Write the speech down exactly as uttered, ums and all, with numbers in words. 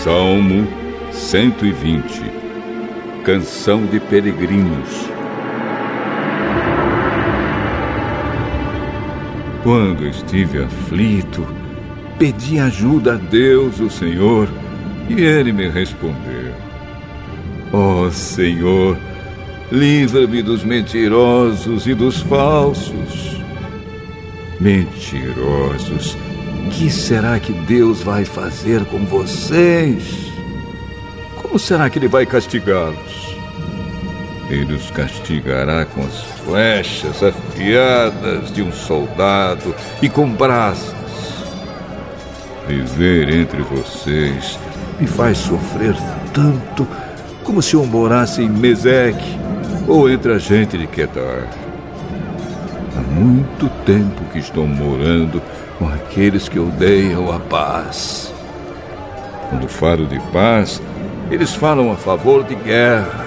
Salmo cento e vinte. Canção de Peregrinos. Quando estive aflito, pedi ajuda a Deus, o Senhor, e Ele me respondeu. Ó Senhor, livra-me dos mentirosos e dos falsos. Mentirosos, que será que Deus vai fazer com vocês? Como será que Ele vai castigá-los? Ele os castigará com as flechas afiadas de um soldado e com brasas. Viver entre vocês me faz sofrer tanto como se eu morasse em Meseque ou entre a gente de Quedar. Há muito tempo que estou morando com aqueles que odeiam a paz. Quando falo de paz, eles falam a favor de guerra.